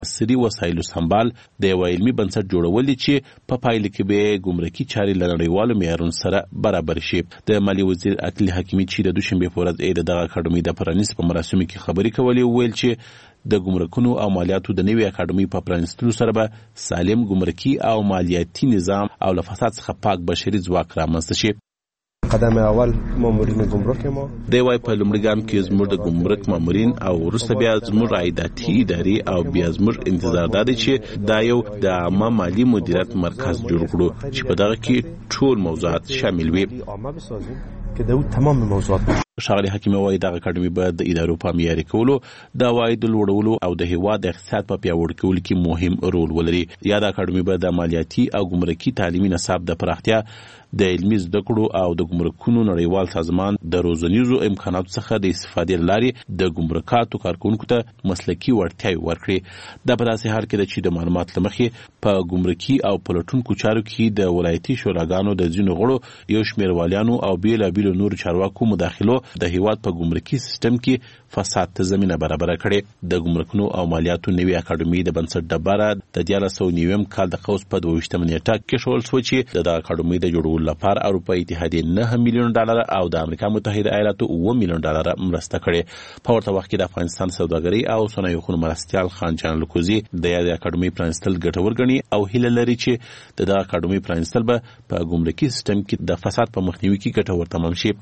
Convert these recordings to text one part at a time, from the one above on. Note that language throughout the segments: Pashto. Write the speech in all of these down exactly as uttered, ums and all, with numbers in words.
عصري وسایلو سمبال د یو علمي بنسټ جوړول چې په پایله کې به ګمرکي چارې له نړیوالو معیارونو سره برابر شي. د مالی وزیر عدل حکیمي چې د دوشنبه په ورځ د دغه اکاډمي د پرانیست په مراسمو کې خبرې کولې ویل چې د ګمرکونو او مالیاتو د نوي اکاډمي په پرانیستلو سره به سالم ګمرکي او مالیاتي نظام او له فساد څخه پاک بشري ځواک رامنځته شي. قدم اول مامورین ګمرک ما د وای په لومړي ګام کې زموږ د ګمرک مامورین او وروسته بیا زموږ عایداتي ادارې او بیا زموږ انتظار دی چې دا یو د عامه مالی مدیریت مرکز جوړ کړو چې په دغه کې ټول موضوعات شامل وي. که د تمام موضوعات ښاغلي حکیمي وایي دغه اکاډمي به د ادارو په معیاري کولو د عوایدو لوړولو او د هیواد د اقتصاد په پیاوړي کولو کې مهم رول ولري. یا د اکاډمي به د مالیاتي او ګمرکي تعلیمي نصاب د پراختیا د علمي زده کړو او د ګمرکونو نړیوال سازمان د روزنیزو امکاناتو څخه د استفادې لارې د ګمرکاتو کارکونکو ته مسلکي وړتیاوې ورکړي. دا په داسې حال کې ده چې د معلومات له مخې په ګمرکي او پلټونکو چارو کې د ولایتي شوراګانو د ځینو غړو یو شمېر والیانو او بېلابېلو نورو چارواکو مداخلو د هیواد په ګمرکي سیستم کې فساد ته زمینه برابره کړې. د ګمرکونو او مالیاتو نوي اکاډمي د بنسټ ډبره د دیارلس سوه نویم کال د قوس په دوه ویشتمه نیټه کېښودل شوه چې د دغه اکاډمۍ د جوړولو لپاره اروپایي اتحادیې نه میلیون ډالر او د امریکا متحده ایالاتو اووه میلیون ډالر مرسته کړې. په ورته وخت کې د افغانستان سوداګرۍ او صنایعو خونو مرستیال خان جان لکوزي د یادې اکاډمۍ پرانیستل ګټور ګڼي او هیله لري چې د دغه اکاډمۍ پرانیستل به په ګمرکي سیستم کې د فساد په مخنیوي کې ګټور تمام شي.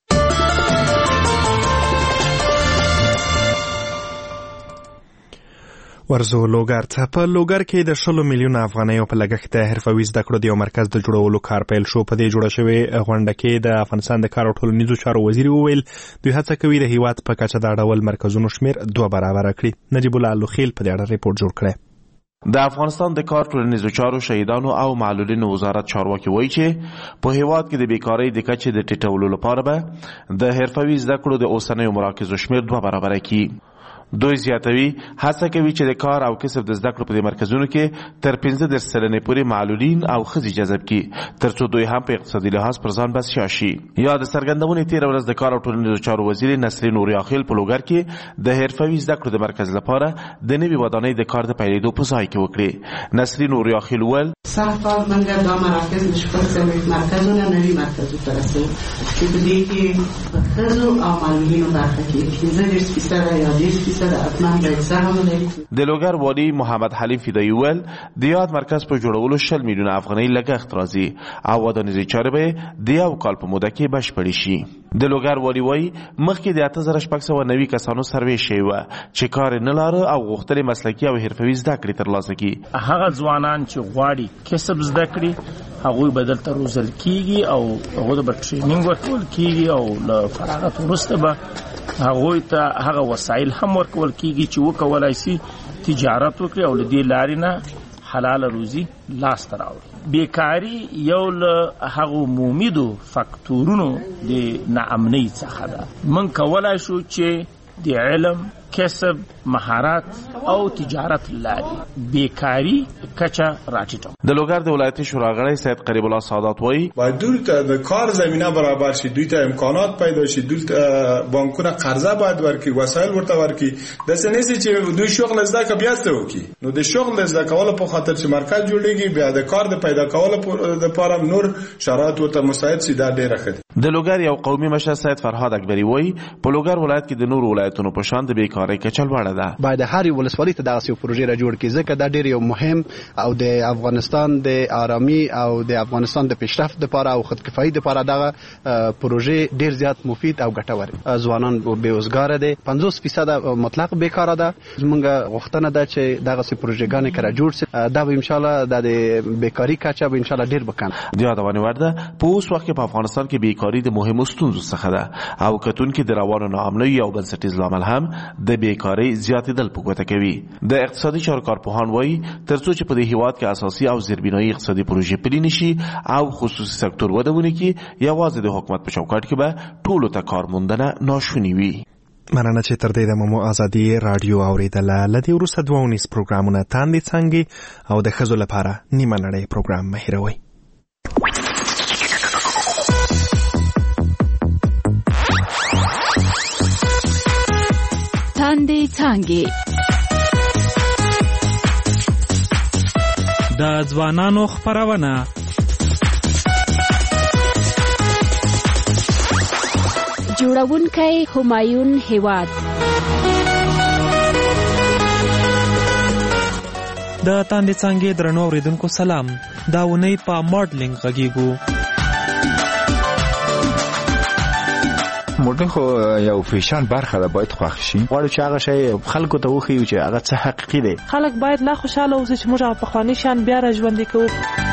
ورزو لوګر ته په لوګر کې د شلو میلیونه افغانیو په لګښت د حرفوي زده کړو د یو مرکز د جوړولو کار پیل شو. په دې جوړه شوې غونډه کې د افغانستان د کار او ټولنیزو چارو وزیر وویل دوی هڅه کوي د هیواد په کچه د ډول مرکزونو شمیر دوه برابره کړي. نجیب الله لوخیل په دې اړه ریپورت جوړ کړی. د افغانستان د کار ټولنیزو چارو شهیدانو او معلولینو وزارت چارواکي وایي چې په هیواد کې د بیکارۍ د کچې د ټیټولو لپاره به د حرفوي زده کړو د اوسنیو مراکزو شمیر دوه برابره کړي. دوی زیاتوي هڅه کوي چې د کار او کسب د زده کړو په دې مرکزونو کې تر پنځه دېرش سلنې پورې معلولین او ښځې جذب کړي ترڅو دوی هم په اقتصادي لحاظ پر ځان بسیا شي. یا د څرګندونې تېره ورځ د کار او ټولنیزو چارو وزیر نسرین نوریاخیل په لوګر کې د حرفوي زده کړو د مرکز لپاره د نوې ودانۍ د کار د پیلېدو په ځای کې وکړې. نسرین نوریاخیل وویل سرکار منګه دا مراکز شپږ سوه مرکزونه نوي مرکزو ته رسوي چې په دې کې په ښځو او معلولینو برخه کې پنځه دېرش فیصده یا دېرش فیصده د لوګر والي محمد حلیم فدایي ویل د یاد مرکز په جوړولو شل میلیونه افغانۍ لګښت راځي او ودانیزې چارې به د یو کال په موده کې بشپړې شي. د لوګر والي وایي مخکې د اته زره شپږ سوه نوي کسانو سروې شوې وه چې کار یې نه لاره او غوښتل یې مسلکي او حرفوي زده کړې ترلاسه کړي. هغه ځوانان چې غواړي کسب زده کړي هغوی به دلته روزل کیږي او هغوی به ټریننګ ورکول کیږي او له فراغت وروسته به هغوی ته هغه وسایل هم ورکول کیږي چې وکولای شي تجارت وکړي او له دې لارې نه حلال روزي لاس ته راوړي. بیکاري یو له هغو مومیدو فکتورونو د ناامنۍ څخه ده. موږ کولای شو چې د علم کسب مهارت او تجارت لاري بیکاری کچا راټیټو. د لوګر د ولایتي شورا غړی سید قریب الله سادات وایي باید دوی ته د کار زمینه برابر شي، دوی ته امکانات پیدا شي، دوی ته بانکونه قرضه باید ورکړي، وسایل ورته ورکړي. د سنسي چې دوی شغل زده کوي بیا ته وکي نو د شغل زده کولو په خاطر چې مرکز جوړیږي بیا د کار د پیدا کولو لپاره نور شرایط ورته مساعد شي. دا ډیره ښه. د لوګر یو قومي مشر سید فرهاد اکبری وایي په لوګر ولایت کې د نور ولایتونو په شان د بیکاری کچه لوړه ده. باید هر یو ولسوالۍ ته دغه یو پروژه را جوړ کړي ځکه دا ډیر یو مهم او د افغانستان د آرامي او د افغانستان د پیشرفت لپاره او خودکفایي لپاره دغه پروژه ډیر زیات مفید او ګټور. ځوانان بیروزګار دي، پنځوس فیصد مطلق بیکاره ده. زمونږ غوښتنه ده چې دغه سي پروژهګانې کړه جوړ شي دا به ان شاء الله د بیکاری کچه به ان شاء الله ډیر بکم. د یادونه ورده په اوس وخت کې په افغانستان کې بیکاری د مهمو ستونزو څخه ده او کتون کې د روانو ناامنۍ او بنسټیز لامل هم د بیکاری زیاتېدل په ګوته کوي. د اقتصادي چارو کارپوهان وایي ترڅو چې په دې هیواد کې اساسي او زیربنایي اقتصادي پروژې پلي نشي او خصوصي سکتور وده ونه کړي یوازې د حکومت په چوکاټ کې به ټولو ته کار موندنه ناشونې وي. مننه چې تر دې دمه مو ازادي رادیو اوریدله. له دې وروسته دوه ونیز پروګرامونه تاندې څانګې او د ښځو لپاره نیمه نړۍ پروګرام مه هېروئ. تاندې څانګې د ځوانانو خپرونه. جوړونکی همایون هیواد. د تاندې څانګې درنو اوریدونکو سلام. دا ونی په ماډلینګ غږیږو. موډل خو یو فیشن برخه ده، باید خوښ شي. غواړو چې هغه شی خلکو ته وښیو چې هغه څه حقیقي دی. خلک باید لا خوشاله اوسي چې موږ هغه پخواني شیان بیا را ژوندي کوو.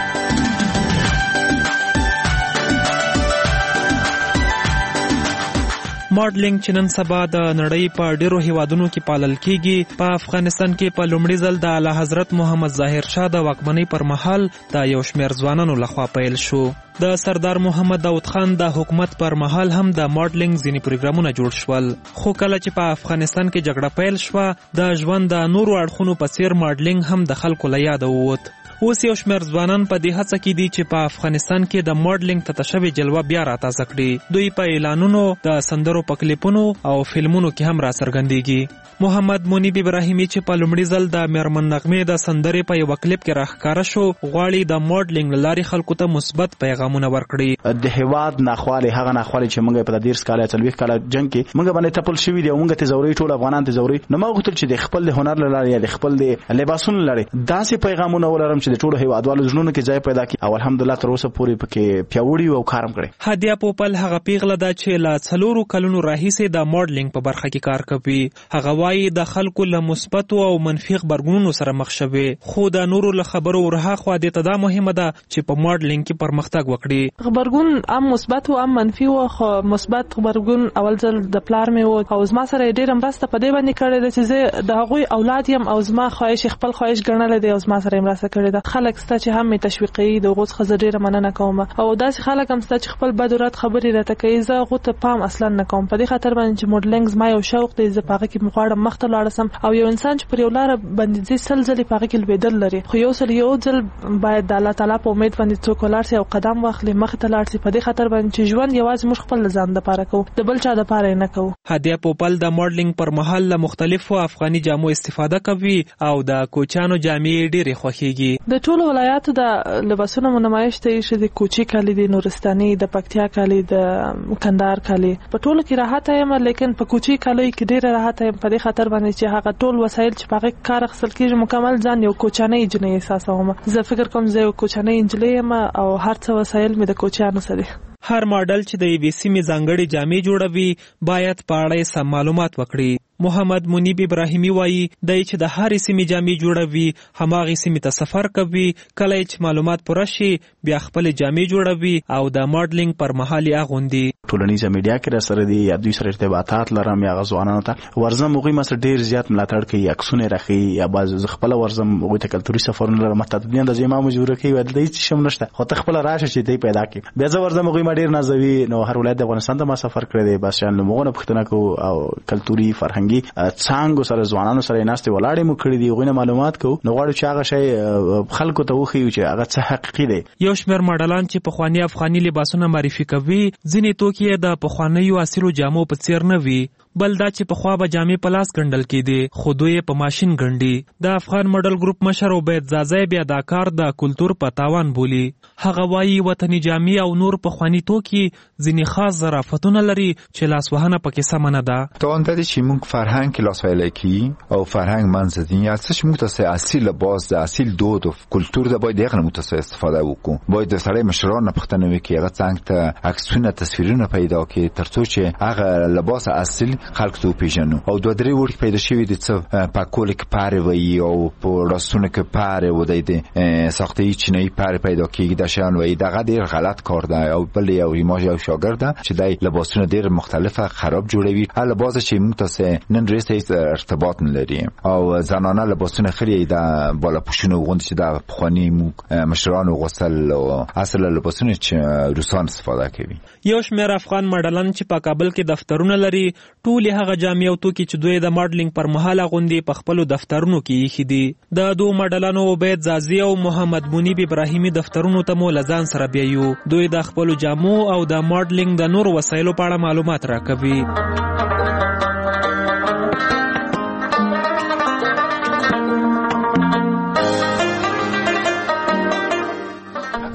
ماډلینګ چې نن سبا د نړۍ په ډیرو هیوادونو کې پالل کیږي. په افغانستان کې په لومړي ځل د اعلی حضرت محمد ظاهر شاه د واکمنۍ پر مهال د یو شمېر ځوانانو لخوا پیل شو. د سردار محمد داود خان د حکومت پر مهال هم د ماډلینګ ځینې پروګرامونه جوړ شول. خو کله چې په افغانستان کې جګړه پیل شوه، د ژوند د نورو اړخونو په څیر ماډلینګ هم د خلکو له یاده ووت. اوس یو شمېر ځوانان په دې هڅه کې دي چې په افغانستان کې د ماډلینګ ته تشوي جلوه بیا راتازه کړي. دوی په اعلانونو، د سندرو په کلیپونو او فلمونو کې هم راڅرګندېږي. محمد منیب ابراهیمي چې په لومړي ځل د میرمن نغمې د سندرې په یو کلیپ کې راښکاره شو، غواړي د ماډلینګ له لارې خلکو ته مثبت پیغامونه ورکړي. د هیواد ناخوالې هغه ناخوالې چې موږ په دېرش کاله یا څلوېښت کاله جنګ کې موږ باندې تپل شوي دي او موږ تیزوري ټول افغانان تیزوري، نو ما غوښتل چې د خپل د هنر له لارې یا د خپل د لباسونو له لارې داسې پیغامونه ولرم چې د ټولو هیوادوالو زړونو کې ځای پیدا کړي او الحمدلله تر اوسه پورې پکې پیاوړي او کارم کړی. هدیه پوپل هغه پیغله ده چې له څلورو کلونو راهیسې د ماډلینګ په برخه کې کار کوي. هغه وایي د خلکو له مثبتو او منفي غبرګونونو سره مخ شوي، خو د نورو له خبرو ورهاخوا دې ته دا مهمه ده چې په ماډلینګ کې پرمختګ وکړي. غبرګون ام مثبت او ام منفي و، خو مثبت غبرګون اول ځل د پلار مې و او زما سره ډېره مرسته په دې باندې کړې ده چې زه د هغوی اولاد یم او زما خواهش خپل خواهش ګڼلی دی او زما سره یې مرسته کړې ده. خلک سته چې هم مې تشویقوي، د هغو څخه زه ډېره مننه کوم. او داسې خلک هم سته چې خپل بد و رد خبرې راته کوي، زه هغو ته پام اصلا نه کوم. په دې خاطر باندې چې ماډلینګ زما یو شوق دی، زه په هغه کې غواړم مخ ته لاړ شم. او یو انسان چې پر یو لاره باندې ځي سل ځلې په هغه کې لوېدل لري، خو یو ځل یو ځل باید د الله تعالی په امید باندې څوک ولاړ شي او قدم واخلي، مخې ته لاړ شي. په دې خاطر باندې چې ژوند یوازې موږ خپل ځان دپاره کوو، د بل چا دپاره یې نه کوو. هدیه پوپل د ماډلینګ پر مهال له مختلفو افغاني جامو استفاده کوي او د کوچیانو جامې ډېرې خوښیږي. د ټولو ولایاتو د لباسونو نمایش ته یې د کوچي کالي، د نورستاني، د پکتیا کالي، د کندهار کالي، په ټولو کې راحت یم، لیکن په کوچي کالیو کې ډېره راحت یم په دې خاطر باندې چې هغه ټول وسایل چې په هغه کار اخیستل کېږي مکمل ځان یو کوچنۍ نجلۍ احساسوم. زه فکر کوم زه یو کوچنۍ نجلۍ یم او هر څه وسایل مې د کوچیانو سره. هر ماډل چې د یوې سیمې ځانګړې جامې جوړوي باید په اړه یې سم معلومات وکړي. محمد منیب ابراهیمي وایي دی چې د هرې سیمې جامې جوړوي، هماغې سیمې ته سفر کوي، کله چې معلومات پوره شي بیا خپلې جامې جوړوي او د ماډلینګ پر مهال یې اغوندي. ټولنیزه میډیا کې را سره دي یا دوی سره ارتباطات لرم یا ځوانانو ته ورځم، هغوی ما سره ډېر زیات ملاتړ کوي، عکسونه یې راښیي یا بعض زه خپله ورځم هغوی ته کلتوري سفرونه لرم، متعددین د زما مجبوره کوي وایي دلته هېڅ شی هم نشته، خو ته خپله راشه چې دی پیدا کړي. بیا زه ورځم هغوی ما ډېر نازوي. نو هر ولایت د افغانستان ته ما سفر کړی دی، بس شان له هغو نه پوښتنه کوو او کلتوري فرهنګي څانګو سره ځوانانو سره یې ناستې ولاړې مو کړي دي، هغوی نه معلومات کوو. نو غواړو چې هغه شی خلکو ته وښیو چې هغه څه حقیقي دی. یو شمېر ماډلان چې پخواني افغاني لباسونه معرفي کوي، ځینې توکي یې د پخوانیو اصیلو جامو په څیر نه وي، بل دا چې پخوا به جامې په لاس ګنډل کېدې خو دوی یې په ماشین ګنډي. د افغان ماډل ګروپ مشر عبید زازی بیا دا کار د کلتور په تاوان بولي. هغه وایي وطني جامې او نور پخواني توکي ځینې خاص ظرافتونه لري چې لاسوهنه پکې سمه نه ده. توان دادی چې موږ فرهنګ لاسوهلی کوي او فرهنګ منځدین یا څه چې موږ ته اصیل لباس د اصیل دود او کلتور ده باید هغه موږ ته استفاده وکړو. باید د سړی مشران نه پوښتنه وکړي، هغه څنګه ته عکسونه تصویرونه پیدا کړي تر څو چې هغه لباس اصیل خلک ته وپېژنو. او دوه درې وړکي پیدا شوي دي څه په کول کې پارې وایي او په راسونه کې پارې و دی د ساخته‌ای چینایي پارې پیدا کېږي د شیان وایي. دغه ډېر غلط کار ده. او بل یو ایماژ یو شاګرد ده چې دی لباسونه ډېر مختلفه خراب جوړوي. هر لباس چې موږ ته نن ورځ هیڅ ارتباط نه لري او زنانه لباسونه خري د بالا پوشونه وغوند چې د پخواني مشرانو غسل او اصل لباسونه چې روسان استفاده کوي. یو شمېر افغان ماډلان چې په کابل کې دفترونه لري ټول هغه جامې او توکي چې دوی د ماډلینګ پر مهال غوندي په خپل دفترونو کې ایښي دي. د دوه ماډلانو عبید زازی او محمد منیب ابراهیمي دفترونو ته مو لزان سره بیایو. دوی د خپل جامو او د ماډلینګ د نور وسایلو په اړه معلومات راکوي.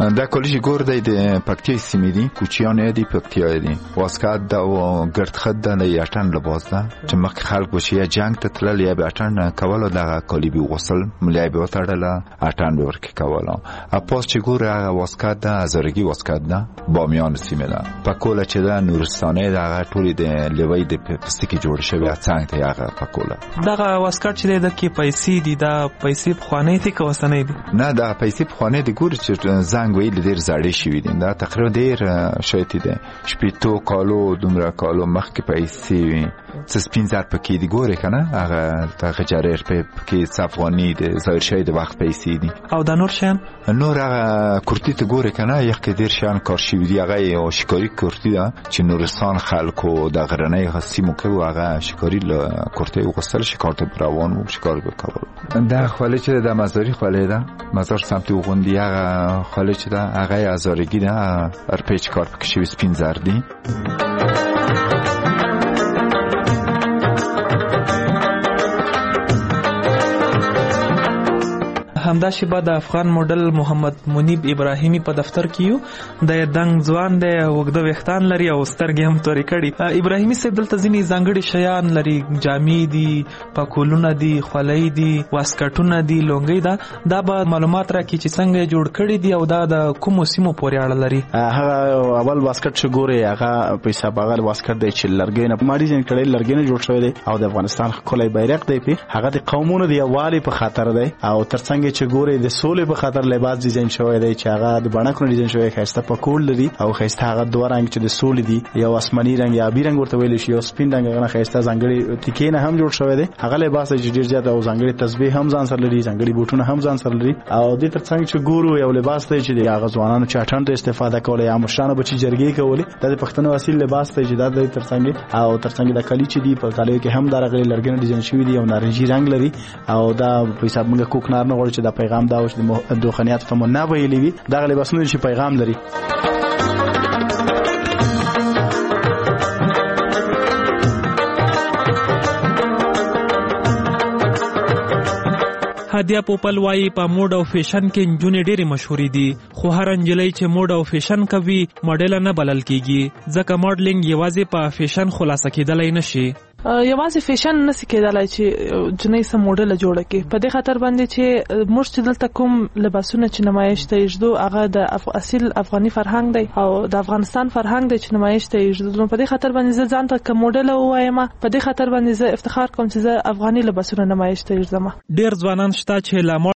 دا کلیش ګور دی د پکتیا سیمې دي کوچیان دي پکتیا دي واسکات دا او ګرد خد د یټن لباس ده چې مخ خلک وشي یا جنگ ته تلل یا به اټن کولو دغه کلیبي غسل ملای به وتړله اټن به ورکی کولو اپوس چې ګور هغه واسکات ده ازرګي واسکات ده بامیان سیمه ده پکوله چې ده نورستانه دغه ټولې د لوی د پلاستیکي جوړ شوی څنګه ته هغه پکوله دغه واسکات چې د کې پیسې دي دا پیسې په خوانې ته کو وسنې دي نه دا پیسې په خوانې دي ګور چې زنګ ویل ډیر زړې شوی دي دا تقریبا ډیر شوی دي شپېتو کالو دومره کالو مخکې پیسې وي څه سپین زر پکې دي ګوره کنه هغه دغه جریر په کې صفوانی د ظاهر شوی د وخت پیسې دي او د نور شان نور هغه کورتی ته ګوره کنه یو کې ډیر شان کار شوی دی هغه او شکاری کورتی ده چې نورستان خلکو د غرنۍ غسیمو کې هغه شکاری له کورتی وغسل شکار ته روان وو شکار وکول دا خاله چې د مزاری خاله ده مزار سمت وغوندی هغه خاله چې ده هغه ازارګی ده ارپیچ کار پکې شوی سپین زر دي همدا شیبه د افغان ماډل محمد منیب ابراهیمی په دفتر کې یو د دنګ ځوان د وګړو وختان لري او سترګې هم تورې کړي ابراهیمی صاحب دلته ځینې ځانګړي شیان لري جامې دي پکولونه دي خولۍ دي واسکټونه دي لونګۍ ده دا به معلومات راکړي چې څنګه جوړ کړي دي او دا د کوم سیمو پورې اړه لري هغه اول واسکټ چې ګوري هغه په حساب هغه واسکټ دی چې لرګي نه ماډي ځین کړي لرګي نه جوړ شوی دی او د افغانستان خلای بیرغ دی په هغه د قومونو دی والی په خاطر دی او ترڅنګ چې ګوري د سولې په خاطر لباس ډیزاین شوی دی چې هغه د بڼکو ډیزاین شوی خسته پکول لري او خسته هغه دوه رنگ چې د سولې دی یو آسماني رنگ یا آبي رنگ ورته ویل شي او سپین رنگ هغه خسته ځانګړي تکې نه هم جوړ شوی دی هغه لباس چې ډیر زیات او ځانګړي تسبیح هم ځان سره لري ځانګړي بوټونه هم ځان سره لري او د ترڅنګ چې ګورو یو لباس دی چې هغه ځوانانو چې اټن ته استفاده کوي یا مشرانو بچي جرګي کوي د پښتنو اصلي لباس دی چې د ترڅنګ او ترڅنګ د کلی چې دی په کالیو کې هم درغلي لرګي ډیزاین شوی دی او نارنجي رنگ لري او دا په حساب موږ کوکنار نه غواړي چې دا پیغام دا اوس د دوخنیات ته مونږ نه ویلې وي دا لباسونه چې پیغام لري هدیه پوپل وايي په موډ او فیشن کې نجونې ډېرې مشهورې دي خو هر نجلۍ چې موډ او فیشن کوي ماډل نه بلل کیږي ځکه ماډلینګ یوازې په فیشن خلاصه کېدلای نشي یوازې فیشن نسی کېدلای چې جنې سم موډل جوړ کړي په دې خاطر باندې چې موږ چې دلته کوم لباسونه چې نمایش ته یږدو هغه د اصل افغاني فرهنګ دی او د افغانستان فرهنګ دی چې نمایش ته یږدو په دې خاطر باندې زه ځان ته کوم موډل وایم په دې خاطر باندې زه افتخار کوم چې زه افغاني لباسونه نمایش ته یږدم ډېر ځوانان شته چې